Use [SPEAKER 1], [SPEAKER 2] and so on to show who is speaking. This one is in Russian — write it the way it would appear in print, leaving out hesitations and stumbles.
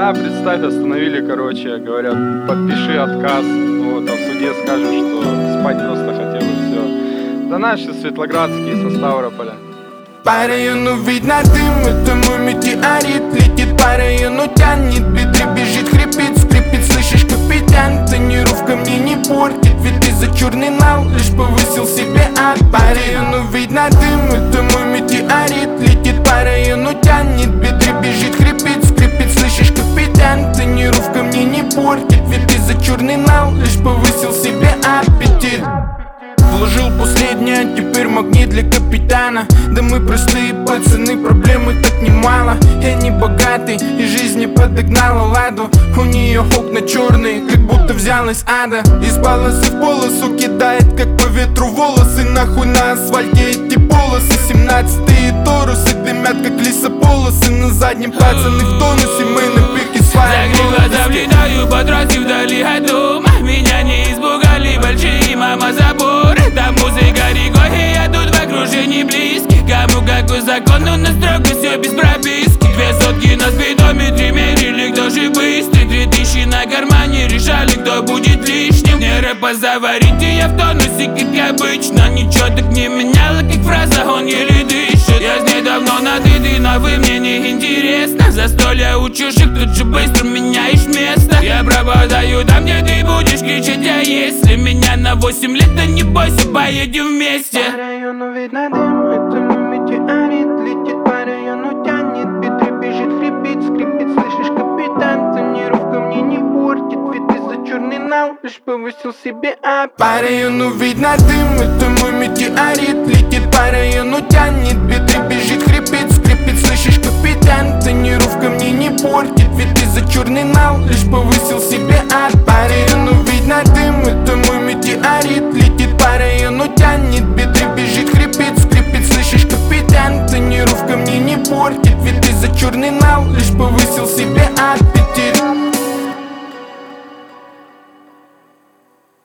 [SPEAKER 1] меня, представь, остановили, короче, говорят, подпиши отказ. Вот, а в суде скажешь, что спать просто хотел и все. Да наши светлоградские со Ставрополя.
[SPEAKER 2] По району видно дым, это мой метеорит. Летит по району, тянет, бедре бежит, хрипит, скрипит. Слышишь, капитан, тонировка мне не портит. Ведь ты за черный нал лишь повысил себе ад. По району видно дым, это мой метеорит. Летит по району, тянет, бедре бежит, хрипит, скрипит. Слышишь, капитан, тонировка мне не портит. Ведь ты за черный нал лишь повысил себе аппетит. Вложил последнее, теперь магнит для капитана. Да мы простые пацаны, проблемы так немало. Я не богатый, и жизнь не подогнала ладу. У нее окна черные, как будто взялась ада. Из полосы в полосу кидает, как по ветру волосы. Нахуй на асфальте эти полосы. 17-е торусы дымят, как лесополосы. На заднем пацаны в тонусе, мы на пике своей
[SPEAKER 3] молодости. За влетаю по трассе вдали от дома. Меня не испугали большие мама заборы. Там музыка рекой, и я тут в окружении близких. Кому какой закон, но на строго все без прописки. 2 сотки на спидометре мерили, кто же быстрый. 3000 на кармане, решали, кто будет лишним. Мне рэпа заварить, и я в тонусе, как обычно. Ничего так не меняло, как фраза, он еле дышит. Я с ней давно на ты, но вы мне не интересно. Застолья у чужих, тут же быстро меняешь место. Я пропадаю там, где ты будешь кричать, а если меня на 8 лет, то не бойся, поедем вместе.
[SPEAKER 2] По району видно дым, это мой метеорит. Летит по району, тянет, бедре бежит, хрипит, скрипит. Слышишь, капитан, тонировка мне не портит. Ведь ты за черный нал лишь повысил себе аппетит. По району видно дым, это мой метеорит. Летит по району, тянет, бедре бежит, хрипит, скрипит. Слышишь, капитан, тонировка мне не портит. Ведь ты за черный нал лишь повысил себе аппетит. По району видно дым, это мой метеорит. Летит по району, тянет, бедре бежит, хрипит, скрипит. Слышишь, капитан, тонировка мне не портит. Ведь ты за черный нал лишь повысил себе аппетит.